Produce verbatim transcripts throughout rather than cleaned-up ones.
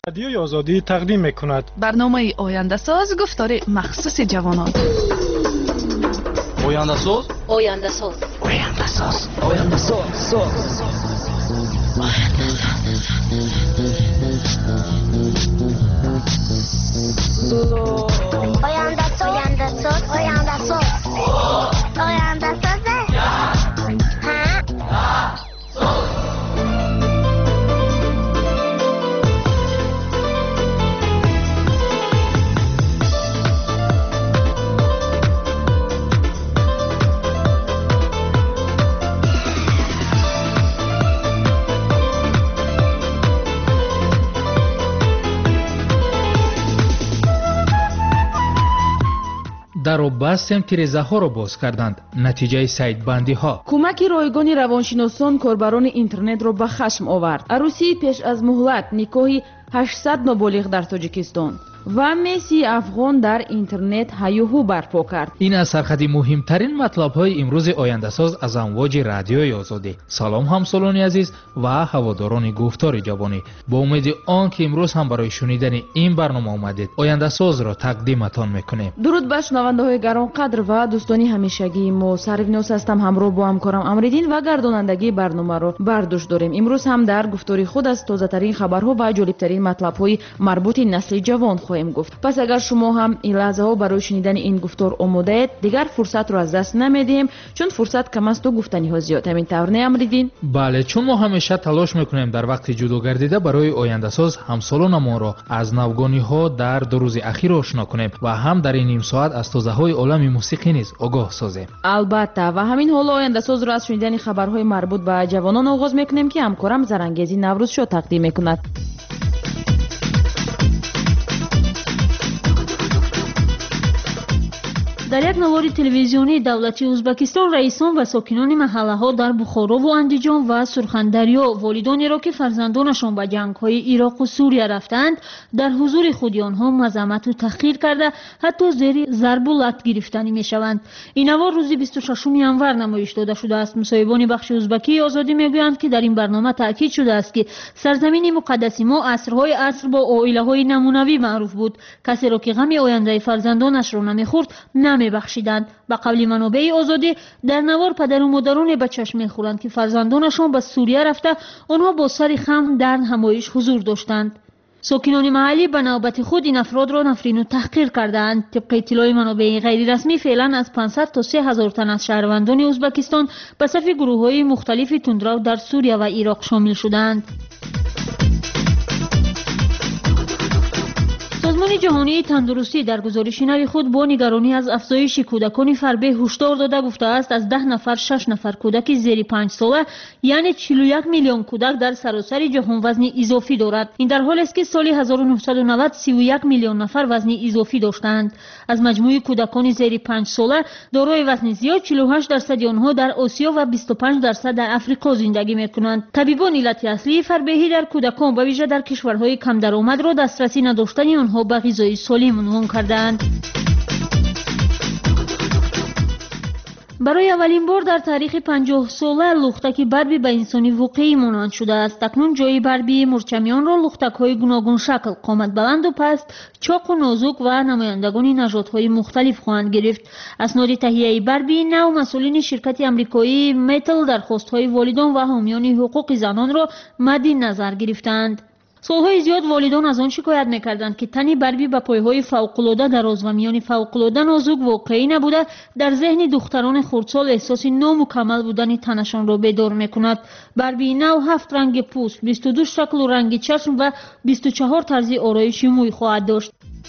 رادیوی آزادی تقدیم می‌کند. برنامه آینده ساز گفتار مخصوص جوانان. آینده ساز آینده ساز آینده ساز آینده ساز آینده ساز آینده ساز آینده ساز آینده ساز даро бастем тирезаҳоро боз карданд. натиҷаи сайтбандиҳо. кӯмаки ройгони равоншиносон корбарони интернетро ба хашм овард. арӯсии пеш аз муҳлат, никоҳи ҳаштсад ноболиғ дар тоҷикистон ва мессии афғон дар интернет ҳаюҳу барпо кард. ин аз сархати муҳимтарин матлабҳои имрӯзи ояндасоз аз амвоҷи радиои озодӣ. салом ҳамсолони азиз ва ҳаводорони гуфтори ҷавонӣ. бо умеди он ки имрӯз ҳам барои шунидани ин барнома омадед, ояндасозро тақдиматон мекунем. дуруд ба шунавандаҳои гаронқадр ва дӯстони ҳамешагии мо. сарвинос ҳастам, ҳамроҳ бо ҳамкорам Амриддин ва гардонандагии барномаро бар дӯш дорем. имрӯз ҳам дар гуфтори худ аз тозатарин хабарҳо ва ҷолибтарин матлабҳои марбути насли ҷавон гуфт. пас агар шумо ҳам ин лаҳзаҳо барои шунидани ин гуфтор омодаед, дигар фурсатро аз даст намедиҳем, чун фурсат кам асту гуфтаниҳо зиёд. ҳамин тавр не Амриддин? бале, чун мо ҳамеша талош мекунем дар вақти ҷудо гардида барои ояндасоз ҳамсолонамонро аз навгониҳо дар ду рӯзи ахир ошно кунем ва ҳам дар ин нимсоат аз тозаҳои олами мусиқӣ низ огоҳ созем. албатта, ва ҳамин ҳоло ояндасозро аз шунидани хабарҳои марбут ба ҷавонон оғоз мекунем ки ҳамкорам Зарангези Наврӯзшо тақдим мекунад. дар як навори телевизионии давлати Узбекистон раисон ва сокинони маҳаллаҳо дар Бухорову Андиҷон ва Сурхандарё волидонеро ки фарзандонашон ба ҷангҳои Ироқу Сурия рафтанд, дар ҳузури худи онҳо мазаммату таҳқир карда, ҳатто зери зарбу лат гирифтанӣ мешаванд. ин навор рӯзи бисту шашуми январ намоиш дода шудааст. мусоҳибони бахши узбакии озодӣ мегӯянд ки дар ин барнома таъкид шудааст ки сарзамини муқаддаси мо асрҳои аср бо оилаҳои намунавӣ маъруф буд. касеро ки ғами ояндаи фарзандонашро намехӯрд намебахшиданд. ба қавли манобеи озодӣ, дар навор падару модароне ба чашм мехӯранд ки фарзандонашон ба Сурия рафта, онҳо бо сари хам дар ҳамоиш ҳузур доштанд. сокинони маҳаллӣ ба навбати худ ин афродро нафрину таҳқир кардаанд. тибқи иттилои манобеи ғайрирасмӣ, феълан аз пансад то се ҳазор тан аз шаҳрвандони Узбекистон ба сафи гурӯҳҳои мухталифи тундрав дар Сурия ва Ироқ шомил шуданд. созмони ҷаҳонии тандурустӣ дар гузориши нави худ бо нигаронӣ аз афзоиши кӯдакони фарбеҳ ҳушдор дода гуфтааст, аз даҳ нафар шаш нафар кӯдаки зери панҷ сола, яъне чилу як миллион кӯдак дар саросари ҷаҳон вазни изофӣ дорад. ин дар ҳолест ки соли ҳазору нуҳсаду навад сиву як миллион нафар вазни изофӣ доштанд. аз маҷмӯи кӯдакони зери панҷ сола дорои вазни зиёд, чилу ҳашт дарсади онҳо дар Осиё ва бисту панҷ дарсад дар Африқо зиндагӣ мекунанд. табибон иллати аслии фарбеҳӣ дар кӯдакон, ба виже дар кишварҳои камдаромадро дастрасӣ надоштани онҳо ба ғизои солим унвон карданд. барои аввалин бор дар таърихи панҷоҳ сола лухтаки барби ба инсонӣ воқеӣ монанд шудааст. акнун ҷои барби мурчамиёнро лухтакҳои гуногун шакл, қоматбаланду паст, чоқу нозук ва намояндагони нажодҳои мухталиф хоҳанд гирифт. асноди таҳияи барби нав масъулини ширкати амрикоии Метал дархостҳои волидон ва ҳомиёни ҳуқуқи занонро мадди назар гирифтанд. солҳои зиёд волидон аз он шикоят мекарданд ки тани барби ба пойҳои фавқулода дароз ва миёни фавқулода нозук воқеӣ набуда, дар зеҳни духтарони хурдсол эҳсоси номукаммал будани танашонро бедор мекунад. барби нав ҳафт ранги пӯст, бисту ду шаклу ранги чашм ва бисту чаҳор тарзи ороиши мӯй хоҳад дошт.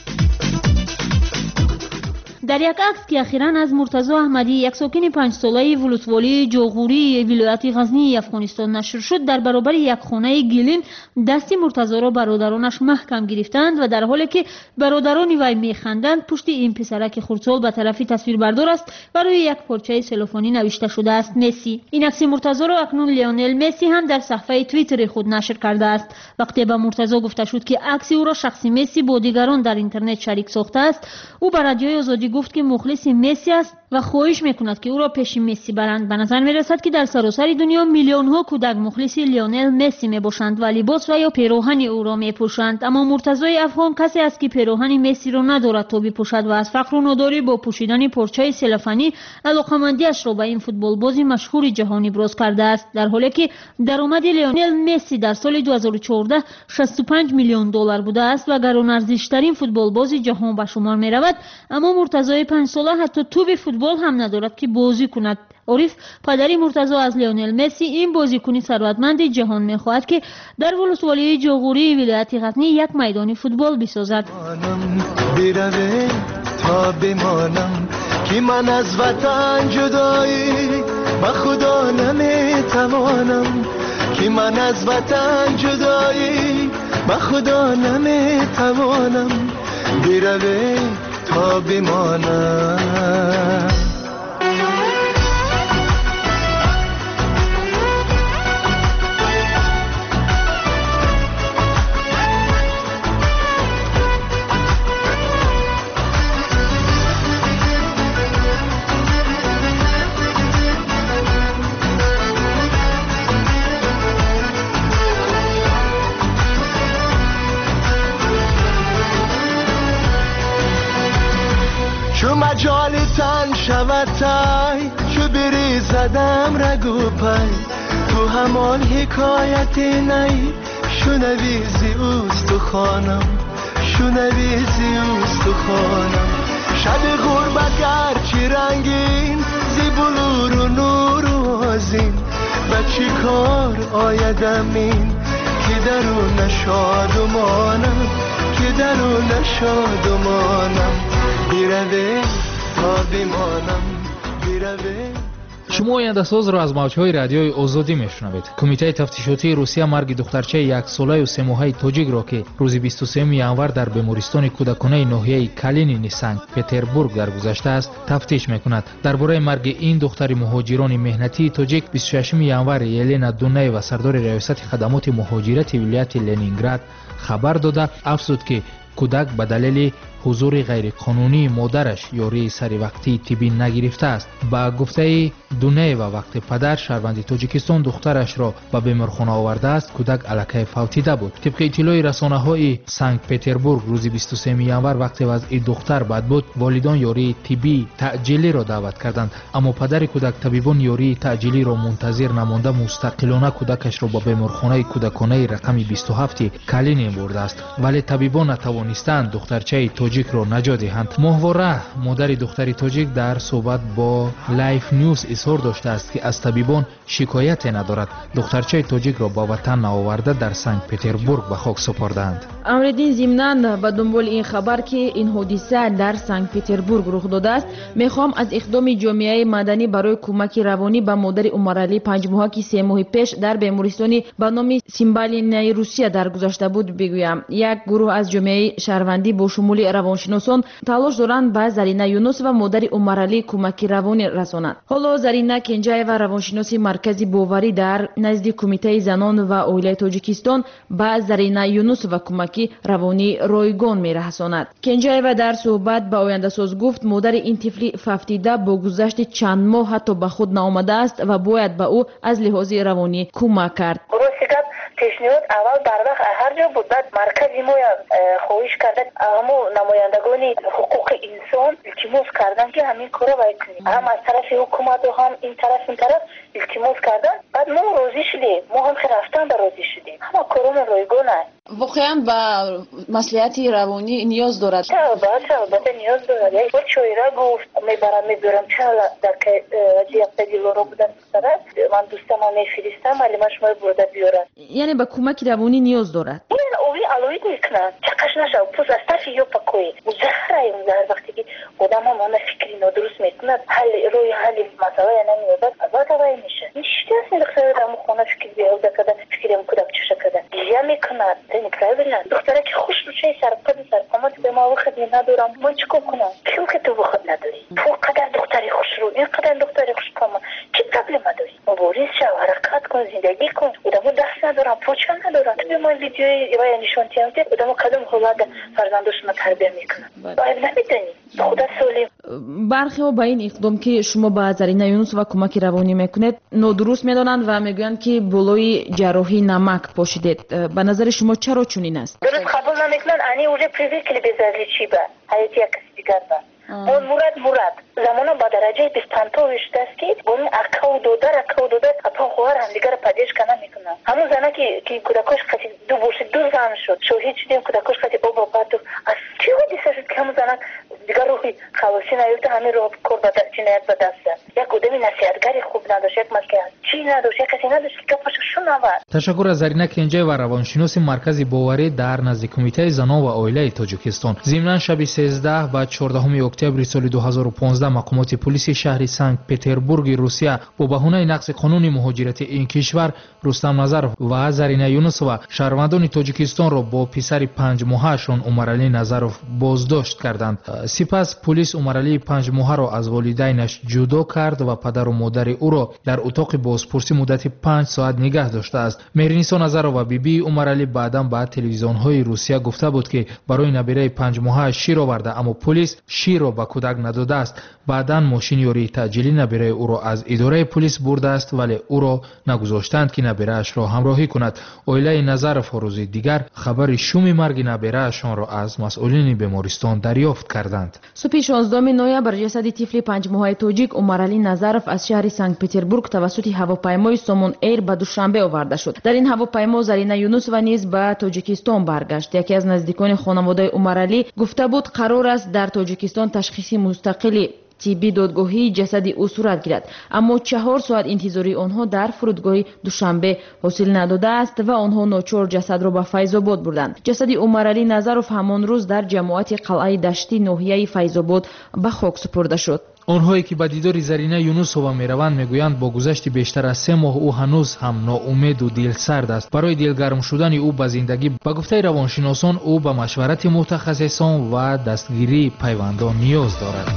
дар як акс ки ахиран аз Муртазо Аҳмадӣ, як сокини панҷсолаи вулутволии ҷоғурии вилояти Ғазнии Афғонистон нашр шуд, дар баробари як хонаи гилин дасти Муртазоро бародаронаш маҳкам гирифтанд ва дар ҳоле ки бародарони вай механданд, пушти ин писараки хурдсол ба тарафи тасвирбардор аст ва рӯи як порчаи селофонӣ навишта шудааст Месси. ин акси Муртазоро акнун Леонел Месси ҳам дар саҳифаи твиттери худ нашр кардааст. вақте ба Муртазо гуфта шуд ки акси ӯро шахси Месси бо дигарон дар интернет шарик сохтааст, ӯ ба радиои озодӣ گفت که مخلص مسی است و خواهش میکند که او را پیش مسی برند. به نظر میرسد که در سراسر دنیا میلیون ها کودک مخلص لیونل مسی میباشند و لباس و یا پیراهن او را میپوشند، اما مرتضی افغان کسی است که پیراهن مسی را ندارد تا بپوشد و از فقر و نداری با پوشیدن پرچه سلفنی علاقمندیش را به این فوتبال بازی مشهور جهانی ابراز کرده است، در حالی که درآمد لیونل مسی در سال دو هزار و چهارده شصت و پنج میلیون دلار بوده است و گران ارزشترین فوتبال باز جهان به شمار می رود. اما مرتضی پنج ساله حتی توپ فوتبال هم ندارد که بازی کند. عارف پدری مرتضی از لیونل مسی این بازیکن ثروتمند جهان می‌خواهد که در ولسوالی جاغوری ولایت غزنی یک میدان فوتبال بسازد. بیروه تا بمانم که من از وطن جدایی با خدا نمیتوانم، که من از وطن جدایی با خدا نمیتوانم، بیروه تا بمانم. چو مجال تن شود تای، چو بری زدم رگو پای، تو همان حکایت نی، شنویزی اوست تو خانم، شنویزی اوست تو خانم. شب غربت گرچه رنگین، زی بلور و نور و آزین، و چی کار آیدم این که درو نشاد و مانم، که درو نشاد و مانم، بیروه تا بمانم، بیروه. شما آینده ساز را از موجهای رادیوی آزادی میشنوید. کمیته تفتیشاتی روسیه مرگ دخترچه یک ساله و سه ماهه تاجیک را که روز بیست و سوم ینور در بیمارستان کودکانه ناحیه کالینین سنت پتربورگ درگذشته است تفتیش میکند. درباره مرگ این دختر مهاجران مهنتی تاجیک بیست و ششم ینور یلنا دونایوا سردار ریاست خدمات مهاجرت ولایت لنینگراد خبر داده افزود که کودک به دلیل حضور غیرقانونی مادرش یاری سری وقتی طبی نگرفته است. با گفته دونایوا وقتی پدر شهروند تاجیکستان دخترش را به بیمارخانه آورده است کودک الکی فوتیده بود. طبق اطلاع رسانه‌های سنت پتربورگ روز بیست و سوم ینور وقتی وضع دختر بد بود والدان یاری طبی تعجیلی را دعوت کردند، اما پدر کودک طبیبان یاری تعجیلی را منتظر نمانده مستقلانه کودکش را به بیمارخانه کودکانه رقم بیست و هفت کالینین برده است، ولی طبیبان نتوانستند دخترچه تاجیک را نجات دهند. ماهواره مادر دختر تاجیک در صحبت با لایف نیوز اظهار داشته است که از طبیبان شکایت ندارد. دخترچه تاجیک را با وطن آورده در سنت پتربورگ به خاک سپردند. امردین ضمناً به دنبال این خبر که این حادثه در سنت پتربورگ رخ داده است میخوام از اقدام جامعه مدنی برای کمک روانی به مادر عمرعلی پنج ماهه که سه ماه پیش در بیمارستانی به نام سیمبالینای روسیه درگذشته بود بگویم. یک گروه از جامعه شهروندی با شمول روانشناسان تلاش دارند به زرینه یونس و مادر عمرعلی کمک روانی رسانند. حالا زرینه کنجایوا روانشناس مرکزی باوری در نزد کمیته زنان و اویله تاجیکستان به زرینه یونس و کمک روانی رایگان میرساند. کنجایوا در صحبت با آینده ساز گفت مادر این طفل ففتیده با گذشت چند ماه حتی به خود نآمده است و باید به او از لحاظ روانی کمک کرد. پیشنهاد اول در وقت هر جا بود بعد مرکزی ما خواهش کرده همو نمایندگان حقوق انسان التماس کردن که همین کارا باید کنیم، هم از طرف حکومت و هم این طرف این طرف التماس کردن. بعد ما راضی شدیم، ما هم که رفتن در راضی شدیم. همه کارون رایگانه. واقعا با مصلحت روانی نیاز دارد. چه البته البته نیاز دارد. یک بار شویره گفت میبرم میبرم چه در که جیب دیلورو بودن سره من دوستم هم میفرستم ولی من شما برده بیارن. یعنی با کمک روانی نیاز دارد. این اوی علویت میکنن چقش نشو پوز از طرف یا پاکوی مزخره اون در وقتی که آدم هم همه فکری نادرست میکنن حل روی حل مسئله نمیاد از وقت وای میشه. این شیطه هست میدخصه در مخونه فکر بیاوده کده فکریم کدک چشه کده یا میکنن نکرای بلند دختره که خوش رو چه سرپد سرپامت به ما وقت ندارم من چکو کنم کیو که تو وقت نداری تو قدر دختری خوش رو این قدر دختری خوش کامه کی تا قبل ما داری مبارز شو حرکت کن زندگی کن ادامو دست ندارم پوچه ندارم تو به ما ویدیوی و نشون تیمته ادامو کدوم حالت فرزندشون تربیه میکنن باید نمیدونی خدا سولیم. برخی ها با این اقدام که شما با زرینه یونس و کمک روانی میکنید نادرست میدانند و میگویند که بلوی جراحی نمک پاشیدید. به نظر شما چرا چنین است؟ درست قبول نمیکنن. انی اوره پریوی کلی بزرگی چی با حیاتی یک کسی دیگر با اون مراد مراد زمانا با درجه بیست پنجاه وشته است که اون اکا و دودر اکا و دودر اپا خوار هم دیگر پدیش کنه میکنن. همون زنه که که کودکش خطی دو بورش دو زن شد شوهید شدیم کودکش خطی بابا باتو از چی حدیث شد که همون زنه دیگر روحی خلاصی نیفته همین روح کور به جنایت به دسته یک قدمی نصیحتگری خوب نداشت یک مسکه چی نداشت یک کسی نداشت که کفش شو نبرد. تشکر از زرینه کنجی و روانشناس مرکز باوری در نزد کمیته زنان و عائله تاجیکستان. ضمن شب سیزده و چهاردهم اکتبر سال دو هزار و پانزده مقامات پلیس شهر سنت پتربورگ روسیه با بهانه نقض قانون مهاجرت این کشور رستم نظرов و زرینه یونسова شهروندان تاجیکستان را با پسر پنج ماهه‌شان عمرعلی نظرов بازداشت کردند. سپس پلیس عمرعلی پنج ماهه را از والدینش جدا کرد و پدر و مادر او را در اتاق بازپرسی مدت پنج ساعت نگه داشته است. مهرنیسا نظرова بیبی عمرعلی بعدا به تلویزیون‌های روسیه گفته بود که برای نبیره پنج ماهه شیر آورده اما پلیس شیر را به کودک نداده است. بعدا ماشین یاری تأجیلی نبیره او را از اداره پلیس برده است ولی او را نگذاشتند که نبیره‌اش را همراهی کند. عائله نظرov روز دیگر خبر شوم مرگ نبیره‌شان را از مسئولین بیمارستان دریافت کردند. صبح شانزدهم نوامبر جسد طفل پنج ماهه تاجیک عمرعلی نظرov از شهر سنت پتربورگ توسط هواپیمای سامون ایر به دوشنبه آورده شد. در این هواپیما زرینه یونس و نیز به تاجیکستان برگشت. یکی از نزدیکان خانواده عمرعلی گفته بود قرار است در تاجیکستان تشخیص مستقلی تیبی دادگاهی جسد او صورت گیرد اما چهار ساعت انتظاری آنها در فرودگاه دوشنبه حاصل نداده است و آنها ناچار جسد را به فیض‌آباد بردند. جسد عمرعلی نظرov همان روز در جماعت قلعه دشتی ناحیه فیض‌آباد به خاک سپرده شد. آنهایی که به دیدار زرینه یونسova میروند میگویند با گذشت بیشتر از سه ماه او هنوز هم ناامید و دلسرد است. برای دلگرم شدن او به زندگی به گفته روانشناسان او به مشورت متخصصان و دستگیری پیوندان نیاز دارد.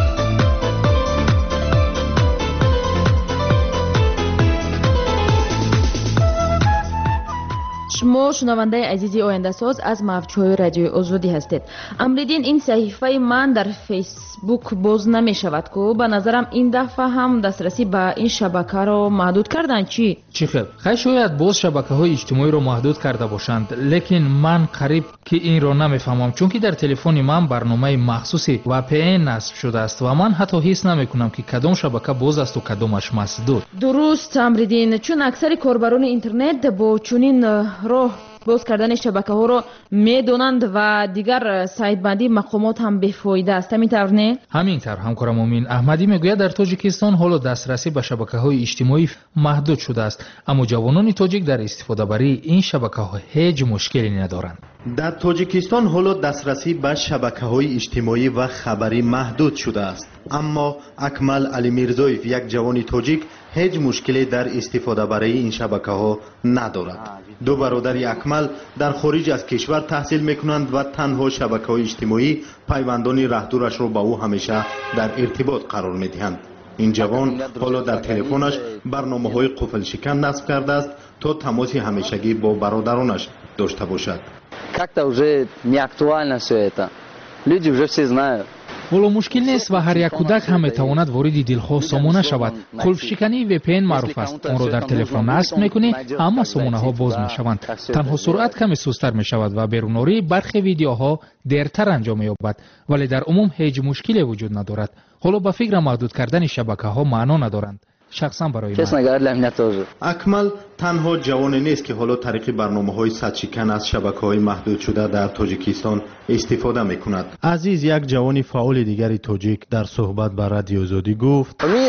شما شنونده عزیزی آینده ساز از موج‌های رادیوی آزادی هستید. امریدین این صحیفه من در فیسبوک باز نمی شود که به نظرم این دفعه هم دسترسی به این شبکه را محدود کردن. چی؟ چی خیر؟ خیلی شاید باز شبکه های اجتماعی را محدود کرده باشند لیکن من قریب که این را نمیفهمم چون که در تلفن من برنامه مخصوصی و پی این نصب شده است و من حتی حس نمی کنم که کدام شبکه باز است و کدامش مسدود. درست امریدین، چون اکثر کاربران اینترنت با چنین راه باز کردن شبکه ها را میدونند و دیگر سایت بندی مقامات هم بیفایده است. همینطور نه؟ همینطور همکارم امین احمدی میگوید در تاجیکستان حالا دسترسی به شبکه های اجتماعی محدود شده است اما جوانان تاجیک در استفاده بری این شبکه ها هیچ مشکلی ندارند. در تاجیکستان حالا دسترسی به شبکه های اجتماعی و خبری محدود شده است اما اکمل علی میرزایف یک جوان تاجیک هیچ مشکلی در استفاده برای این شبکه ها ندارد. دو برادر اکمل در خارج از کشور تحصیل میکنند و تنها شبکه های اجتماعی پیوندان رهدورش را با او همیشه در ارتباط قرار میدهند. این جوان حالا در تلفنش برنامه های قفل شکن نصب کرده است تا تماس همیشگی با برادرانش داشته باشد. Как-то уже не актуально все это. Люди уже все знают. ولو مشکل نیست و هر یک کودک هم میتواند وارد دلخواه سامانه شود. قلف شکنی وی پی ان معروف است. آن را در تلفن نصب میکنی اما سامانه ها باز میشوند. تنها سرعت کمی سست‌تر میشود و بیروناری برخی ویدیوها دیرتر انجام مییابد ولی در عموم هیچ مشکلی وجود ندارد. حالا به فکر محدود کردن شبکه ها معنا ندارند. شخصا برای من اکمل تنها جوانی نیست که حالا طریق برنامه‌های صد شکن از شبکه‌های محدود شده در تاجیکستان استفاده می‌کند. عزیز یک جوانی فعال دیگری تاجیک در صحبت با رادیو آزادی گفت امی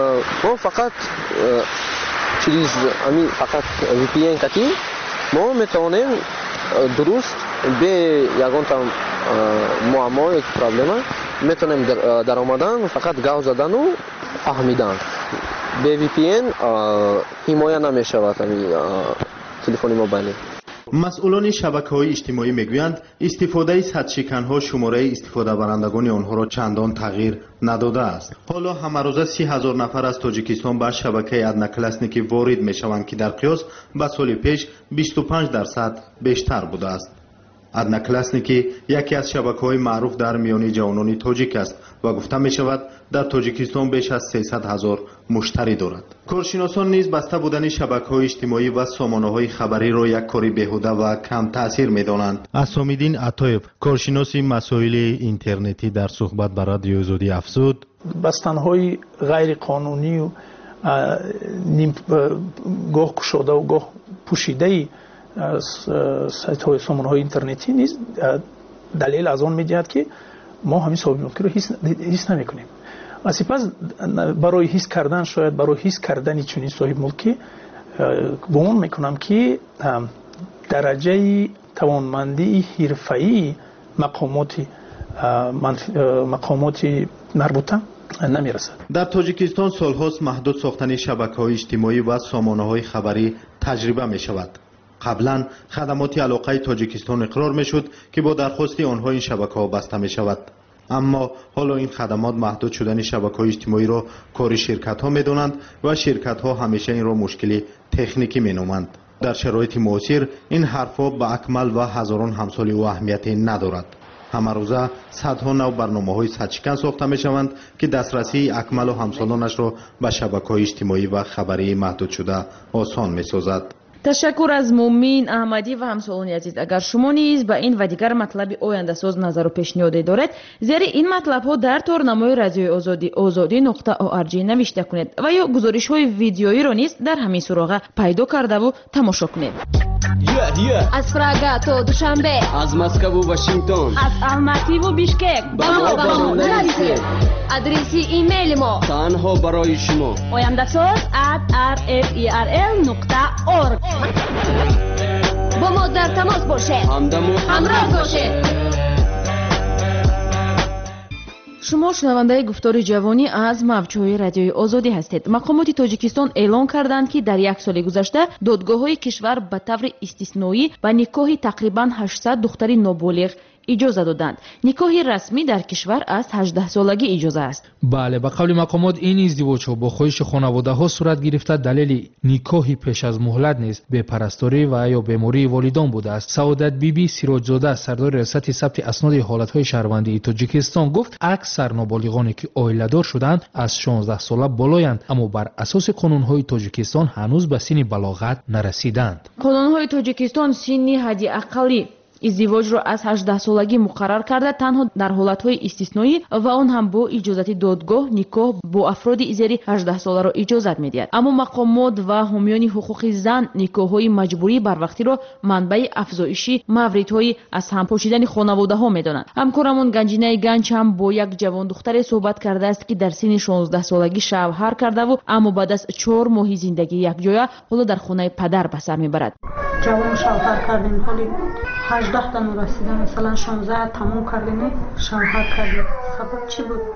ما فقط چیز امی فقط وی پی ان کتی ما میتونیم درست به یگان تا معما یک پرابلم میتونیم در آمدن فقط گاو زدن و فهمیدن. به وی پی ان حمایه نمیشود امی تلفن موبایل. مسئولان شبکه‌های اجتماعی میگویند استفاده صدشکن‌ها شماره استفاده برندگان آنها را چندان تغییر نداده است. حالا همروزه سی هزار نفر از تاجیکستان به شبکه ادناکلاسنیکی وارد میشوند که در قیاس به سال پیش بیست و پنج درصد بیشتر بوده است. ادناکلاسنیکی یکی از شبکه‌های معروف در میان جوانان تاجیک است و گفته می شود در تاجیکستان بیش از سیصد هزار مشتری دارد. کارشناسان نیز بسته بودن شبکه‌های اجتماعی و سامانه‌های خبری را یک کاری بیهوده و کم تاثیر می‌دانند. اسام‌الدین عطایف، کارشناس مسائل اینترنتی، در صحبت با رادیو آزادی افزود: بستن‌های غیر قانونی و نیم گاه گشوده و گاه پوشیده سایت‌های سامانه‌های اینترنتی نیز دلیل از آن می‌دهد که ما همین صاحب ملکی رو حس نمی‌کنیم. و سپس برای حس کردن، شاید برای حس کردن چنین صاحب ملکی گمان می‌کنم که درجه توانمندی حرفه‌ای مقامات مقامات مربوطه نمی‌رسد. در تاجیکستان سال‌هاست محدود ساختن شبکه‌های اجتماعی و سامانه‌های خبری تجربه می‌شود. قبلا خدمات علاقه تاجیکستان اقرار میشد که با درخواست آنها این شبکه‌ها بسته می شود، اما حالا این خدمات محدود شدن شبکه‌های اجتماعی را کار شرکت‌ها می‌دانند و شرکت‌ها همیشه این را مشکلی تکنیکی می‌نامند. در شرایط معاصر این حرف‌ها به اکمل و هزاران همسال او اهمیتی ندارد. همه روزه صدها نو برنامه‌های صدشکن ساخته می‌شوند که دسترسی اکمل و همسالانش را به شبکه‌های اجتماعی و خبری محدود شده آسان می‌سازد. تشکر از مومین احمدی و همسالان عزیز. اگر شما نیز به این و دیگر مطلب آینده‌ساز نظر و پیشنهادی دارید، زیر این مطلب‌ها در تورنمای رادیوی آزادی آزادی نقطه او آر جی نوشته کنید و یا گزارش‌های ویدیویی را نیز در همین سراغ پیدا کرده و تماشا کنید. Yeah, yeah. از پراگا تا دوشنبه، از مسکو و واشنگتن، از الماتی و بیشکک، با ما با ما نویسید. ادرسی ایمیل ما تنها برای شما oyandasaz at r f e r l نقطه org. با ما در تماس باشه، همدم و همراه باشه. شما شنونده گفتار جوانی از موج‌های رادیوی آزادی هستید. مقامات تاجیکستان اعلام کردند که در یک سال گذشته دادگاه‌های کشور به طور استثنایی به نکاح تقریباً هشتصد دختر نابالغ اجازه دادند. نکاح رسمی در کشور از هجده سالگی اجازه است. بله، به قول مقامات این ازدواج‌ها با خواهش خانواده‌ها صورت گرفته. دلیل نکاح پیش از مهلت نیست به پرستاری و یا بیماری والدان بوده است. سعادت بیبی سیراجزاده سردار ریاست ثبت اسناد حالت‌های شهروندی تاجیکستان گفت اکثر نابالغانی که عائله‌دار شدند از شانزده ساله بالایند، اما بر اساس قانون‌های تاجیکستان هنوز به سن بلاغت نرسیدند. قانون‌های تاجیکستان سن حداقلی ازدواج را از هجده سالگی مقرر کرده، تنها در حالت‌های استثنایی و آن هم با اجازت دادگاه نکاح با افراد زیر هجده ساله را اجازت می‌دهد. اما مقامات و حامیان حقوق زن نکاح‌های مجبوری بر وقتی را منبع افزایش موردهای از هم پاشیدن خانواده‌ها می‌دانند. همکارمون گنجینه گنج هم با یک جوان دختر صحبت کرده است که در سن شانزده سالگی شوهر کرده و اما بعد از چهار ماه زندگی یکجا حالا در خانه پدر به سر می‌برد. جوان شوهر کردیم، حالی هجده تا نورسیده، مثلا شانزده تموم کردیم شوهر کردیم. سبب چی بود؟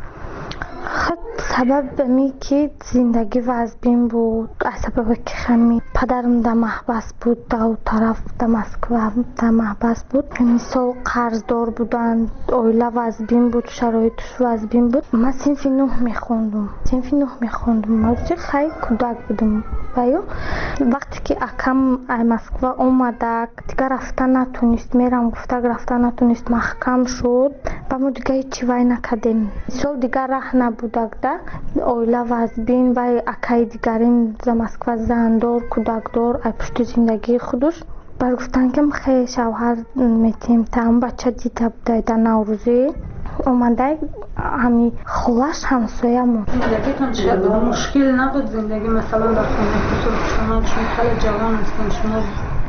خب سبب می که زندگی وزبین بود، از سبب که خمی پدرم در محبس بود، در طرف در مسکو در محبس بود. مثال قرضدار بودن، اویله وزبین بود، شرایطش وزبین بود. من صنف نه میخوندم صنف نه میخوندم موضوع خیلی کودک بودم و یا وقتی که اکم مسکو اومده دیگه رفتن نتونست، میرم گفته رفتن نتونست، محکم شد و ما دیگه هیچی وای نکردیم. سال دیگه راه نبوده ده اویله وزبین و اکای دیگرین در مسکو زندار کودکدار ای پشت زندگی خودش بر گفتن که خیلی شوهر میتیم تام بچه دیده بوده در نوروزی اومده همی خلاش همسایمون. زندگیتون چه مشکل نبود زندگی مثلا در خونه شما چون خیلی جوان هستین شما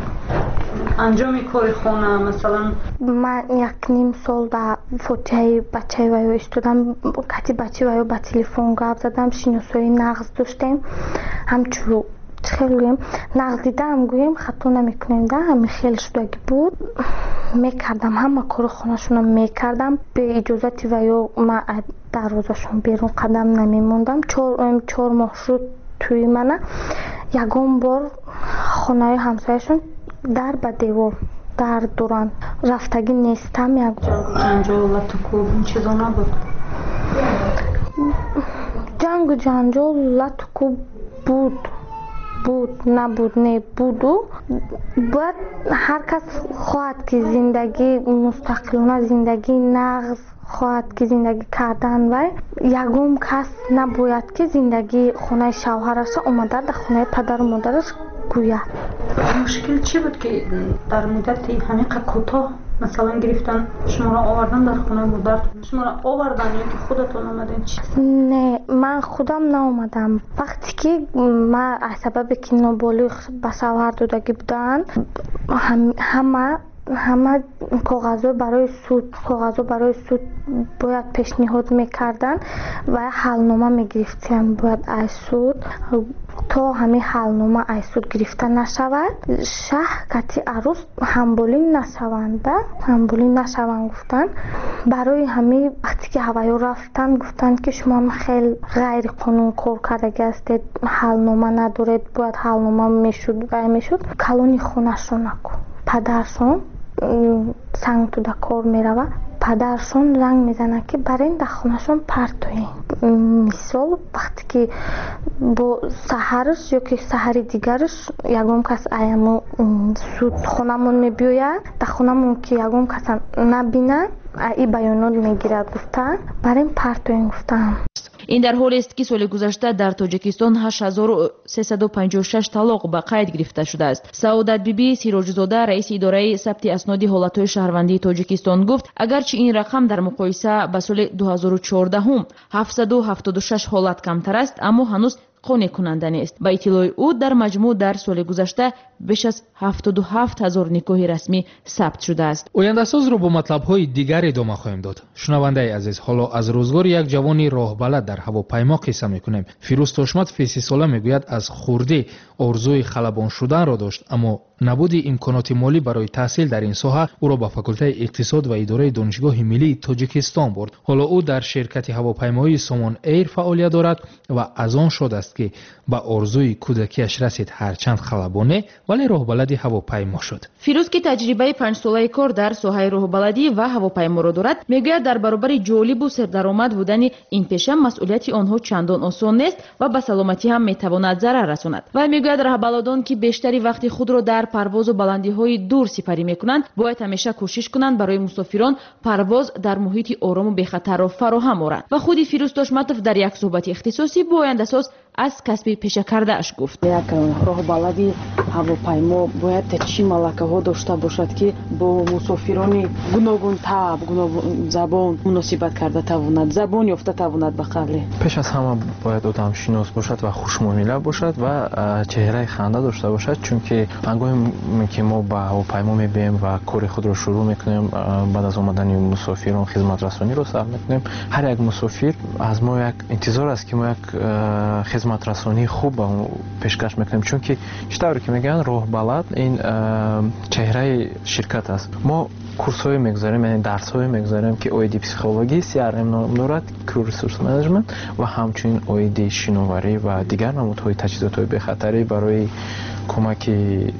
انجام کار خونه مثلا؟ من یک نیم سال در فوتیه بچه ویو استودم، کتی بچه ویو با تلفن گپ زدم، شناسایی نقض داشتیم، همچون خیلی نقض دیدم گویم خطا نمیکنیم ده همی خیلی شدگی بود میکردم، همه کار خونه شونم میکردم به اجازت ویو. من در روزشون بیرون قدم نمیموندم. چهار چهار ماه شد توی منه یکم بار خونه همسایشون дар ба девор дар дуран рафтагӣ нестам. як ҷанҷол латуку ин чизо набуд? ҷангу ҷанҷол латуку буд буд набуд не буду. бояд ҳар кас хоҳад ки зиндагӣ мустақилона зиндагӣ нағз хоҳад ки зиндагӣ кардан вай ягон кас набояд ки зиндагии хонаи шавҳараша омада дар хонаи падару модараш гӯяд. мушкил чӣ буд ки дар муддати ҳамиқа кӯтоҳ масалан гирифтан шуморо овардан дар хонаи модаратон? шуморо овардан ё ки худатон омаден? не, ман худам наомадам. вақте ки ман аз сабабе ки ноболиғ ба шавҳар додагӣ буданд ҳама ҳама коғазҳо барои суд коғазҳо барои суд бояд пешниҳод мекардан ва ҳалнома мегирифтанд. бояд аз суд то ҳамин ҳалнома аз суд гирифта нашавад шаҳр кати арӯс ҳамболӣ нашаванд ҳамболӣ нашаванд гуфтанд. барои ҳамин вақте ки ҳаваё рафтанд гуфтанд ки шумо хеле ғайриқонун кор кардаги ҳастед, ҳалнома надоред, бояд ҳалнома мешуд вай мешуд. калони хонашон наку падаршон санг туда кор мерава. падаршон занг мезанад ки барен дар хонашон партоен. мисол вақте ки бо саҳарш ё ки саҳари дигарш ягон кас аяму суд хонамон мебиёяд дар хонамон ки ягон каса набинад и баёнот мегирад гуфтанд барен партоен гуфтанд. ин дар ҳолест ки соли гузашта дар тоҷикистон ҳашт ҳазору сесаду панҷоҳу шаш талоқ ба қайд гирифта шудааст. саодат биби сироҷзода раиси идораи сабти асноди ҳолатҳои шаҳрвандии тоҷикистон гуфт агарчи ин рақам дар муқоиса ба соли дуҳазору чордаҳум ҳафтсаду ҳафтоду шаш ҳолат камтар аст, аммо ҳанӯз қонеъкунанда нест. ба иттилои ӯ дар маҷмӯъ дар соли гузашта беш аз ҳафтоду ҳафт ҳазор никоҳи расмӣ сабт шудааст. ояндасозро бо матлабҳои дигар идома хоҳем дод. шунавандаи азиз, ҳоло аз рӯзгори як ҷавони роҳбалад дар ҳавопаймо қисса мекунем. фирӯз тошмат фисисола мегӯяд аз хурдӣ орзуи халабон шуданро дошт, аммо набуди имконоти молӣ барои таҳсил дар ин соҳа ӯро ба факултаи иқтисод ва идораи донишгоҳи миллии тоҷикистон бурд. ҳоло ӯ дар ширкати ҳавопаймоии Somon Air фаъолият дорад ва аз он шод аст ки ба орзуи кӯдакиаш расид, ҳарчанд халабоне вале роҳбалади ҳавопаймо шуд. фирӯз ки таҷрибаи панҷсолаи кор дар соҳаи роҳбаладӣ ва ҳавопайморо дорад, мегӯяд дар баробари ҷолибу сердаромад будани ин пеша масъулияти онҳо чандон осон нест ва ба саломатӣ ҳам метавонад зарар расонад. вай мегӯяд раҳбаладон ки бештари вақти худро дар парвозу баландиҳои дур сипарӣ мекунанд, бояд ҳамеша кӯшиш кунанд барои мусофирон парвоз дар муҳити орому бехатарро фароҳам оранд. ва худи фирӯз тошматов дар як суҳбати ихтисосӣ бо ояндасоз аз касби пешакардааш гуфт. як роҳбалади ҳавопаймо бояд чӣ малакаҳо дошта бошад ки бо мусофирони гуногун таб гуногун забон муносибат карда тавонад, забон ёфта тавонад ба қавле? пеш аз ҳама бояд одамшинос бошад ва хушмуомила бошад ва чеҳраи ханда дошта бошад, чунки ҳангоме ки мо ба ҳавопаймо мебием ва кори худро шурӯъ мекунем, баъд аз омадани мусофирон хизматрасониро сар мекунем, ҳар як мусофир аз мо як интизор аст ки мо як хизматрасонии хуб ба пешкаш мекунем, чунки читавре ки мегӯянд роҳбалад ин чеҳраи ширкат аст. мо курсҳое мегузарем, яъне дарсҳое мегузарем ки оиди психологӣ, си ар эм ном дорад, crew resource management ва ҳамчунин оиди шиноварӣ ва дигар намудҳои таҷҳизотҳои бехатарӣ барои кӯмаки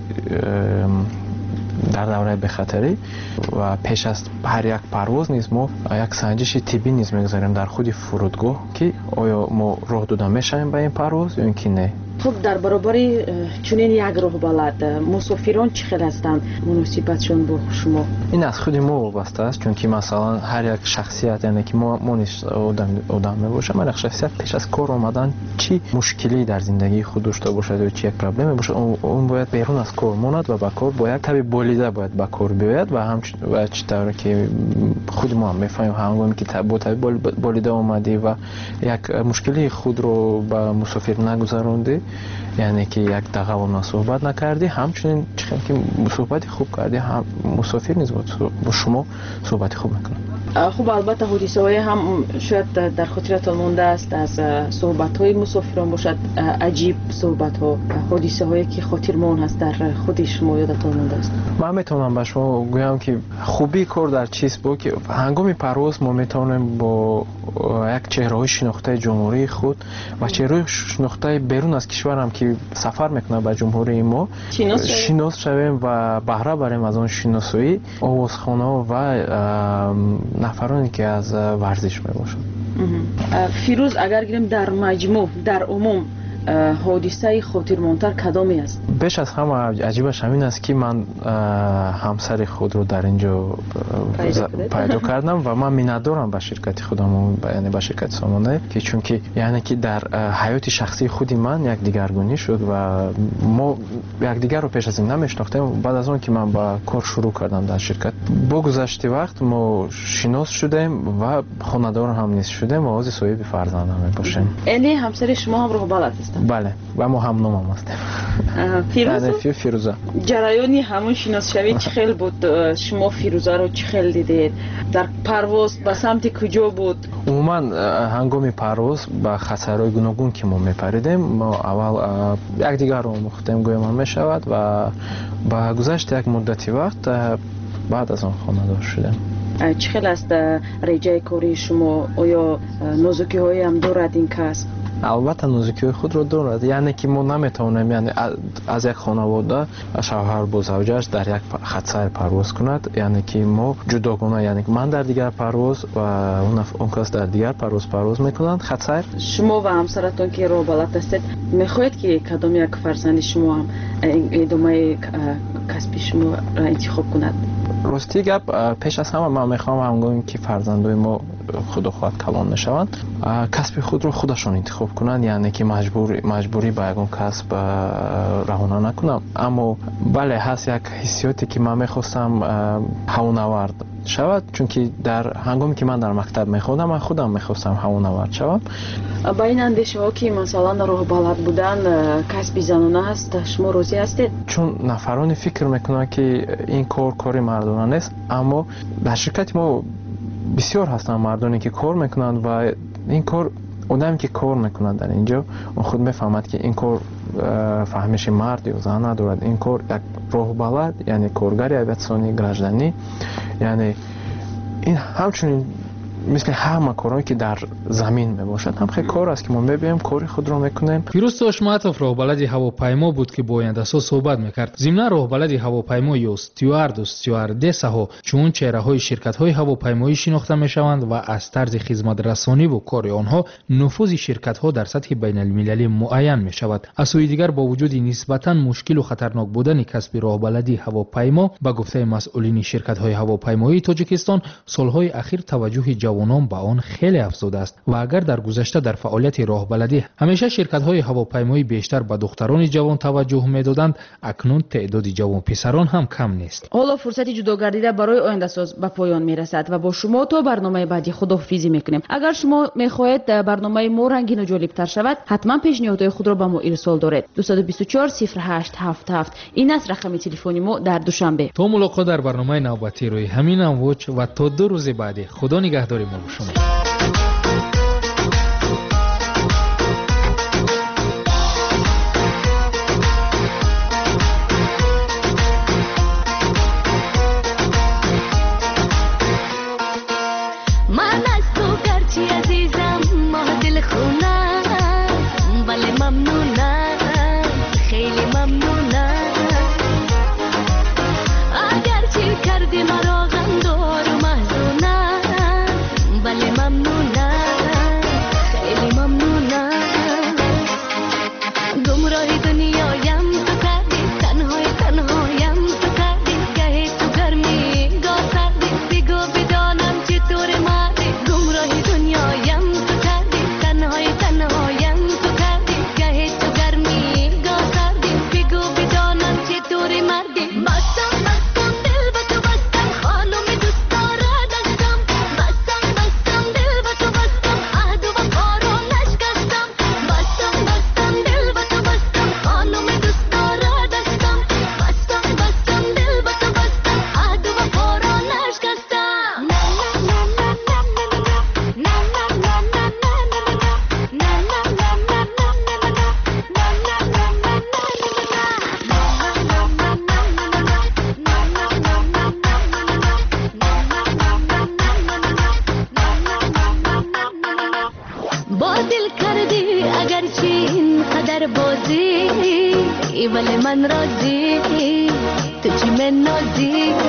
дар давраи бехатарӣ. ва пеш аз ҳар як парвоз низ мо як санҷиши тиббӣ низ мегузарем дар худи фурудгоҳ ки оё мо роҳ дода мешавем ба ин парвоз ё ин ки не. خب در برابری چنین یک راهبلد مسافران چه خیلی هستند مناسبتشون با شما؟ این از خود ما وابسته است، چون که مثلا هر یک شخصیت یعنی که ما ما نیست آدم آدم میباشه، هر یک شخصیت پیش از کار آمدن چی مشکلی در زندگی خود داشته باشه یا چی یک پرابلمی باشه، اون باید بیرون از کار ماند و با کار باید طبیعی بولیده باید با کار بیاید و هم و چطوری که خود ما هم میفهمیم هنگامی که با طبیعی بولیده آمدی و یک مشکلی خود رو با مسافر نگذروندی، یعنی که یک دقیقه با صحبت نکردی، همچنین چون که صحبت خوب کردی هم مسافر نیز با شما صحبت خوب میکنه. خب البته حادثه های هم شاید در خاطرتان مونده است از صحبت های مسافران باشد، عجیب صحبت ها، حادثه هایی که خاطرمان هست در خود شما یادتان مونده است؟ من میتونم به شما گویم که خوبی کار در چیست بود که هنگام پرواز ما میتونیم با یک چهره های شناخته جمهوری خود و چهره شناخته بیرون از کشورم که سفر میکنه به جمهوری ما شناس شویم و بهره بریم از اون شناسایی آوازخوانه و نفرانی که از ورزش میباشند. فیروز اگر گیریم در مجموع در عموم حادثه خاطرمانتر کدامی است؟ بیش از همه عجیبش همین است که من همسر خود رو در اینجا پیدا کردم و من میندارم به شرکت خودم، یعنی به شرکت سامانه، که چون که یعنی که در حیات شخصی خودی من یک دیگرگونی شد و ما یکدیگر رو پیش از این نمیشناختیم. بعد از اون که من با کار شروع کردم در شرکت، با گذشت وقت ما شناس شدیم و خانه‌دار هم نیست شدیم و از صاحب فرزند هم باشیم. یعنی همسر شما هم راه بلد است؟ بله و ما هم نام هستیم. فیروزه؟ فیروزه. جریانی همون شناس شوی چه خیلی بود؟ شما فیروزه رو چه خیلی دیدید؟ در پرواز به سمت کجا بود؟ عموما هنگام پرواز به خطرهای گوناگون که ما میپریدیم، ما اول یکدیگر رو مختم گویم میشود و با گذشت یک مدتی وقت بعد از آن خانه‌دار شدیم. چه خیلی است رجای کاری شما؟ آیا نازکی های هم دارد این کس؟ البته نازکی خود رو دارد، یعنی که ما نمیتونیم یعنی از یک خانواده شوهر با زوجش در یک خط پرواز کند، یعنی که ما جداگانه، یعنی که من در دیگر پرواز و اون اون کس در دیگر پرواز پرواز میکنند خط سیر. شما و همسرتون که راه بلد هستید، میخواهید که کدام یک فرزند شما هم ادامه کسب شما را انتخاب کند؟ راستی گپ پیش از همه من میخوام هنگامی که فرزندای ما خدا خواهد کلان نشوند کسب خود رو خودشون انتخاب کنند، یعنی که مجبوری مجبوری به یگان کسب رهانه نکنم. اما بله هست یک حسیاتی که من میخواستم هوانورد شود، چون که در هنگامی که من در مکتب میخوندم من خودم میخواستم هوانورد شوم. با این اندیشه ها که مثلا راه بلد بودن کسب زنانه هست، شما راضی هستید؟ چون نفرانی فکر میکنن که این کار کاری مردانه نیست، اما در شرکت ما بسیار هستن مردانی که کار میکنند و این کار آدمی که کار میکنند در اینجا اون خود میفهمد که این کار فهمش مرد یا زن ندارد. این کار یک راه بلد، یعنی کارگری اویتسانی گراجدانی، یعنی این همچنین مثل همه کارهایی که در زمین میباشد هم خیلی کار است که ما میبینیم کاری خود رو میکنیم. فیروز توشماتوف راهبلد هواپیما بود که با آینده‌ساز صحبت میکرد. ضمن راهبلد هواپیما یا استیوارد و استیواردسه ها چون چهره های شرکت های هواپیمایی شناخته میشوند و از طرز خدمت رسانی و کار آنها نفوذ شرکت ها در سطح بین المللی معین میشود. از سوی دیگر با وجود نسبتا مشکل و خطرناک بودن کسب راهبلدی هواپیما به گفته مسئولین شرکت های هواپیمایی تاجیکستان سالهای اخیر توجه جوانان به آن خیلی افزوده است و اگر در گذشته در فعالیت راهبلدی همیشه شرکت های هواپیمایی بیشتر به دختران جوان توجه میدادند، اکنون تعداد جوان پسران هم کم نیست. حالا فرصت جدا گردیده برای آینده ساز به پایان میرسد و با شما تا برنامه بعدی خداحافظی میکنیم. اگر شما میخواهید برنامه ما رنگین و جالب تر شود، حتما پیشنهادهای خود را به ما ارسال دارید. دو دو چهار صفر هشت هفت هفت این است رقم تلفنی ما در دوشنبه. تا ملاقات در برنامه نوبتی روی همین امواج و تا دو روز بعدی. خدا نگهدار ما با شما. من از تو گرچه عزیزم ما دل خونم، ولی ممنونم، خیلی ممنونم. اگرچه کردی مرا غمدار و محزونم، ولی ممنونم. ولی من راضی تو چی من نازی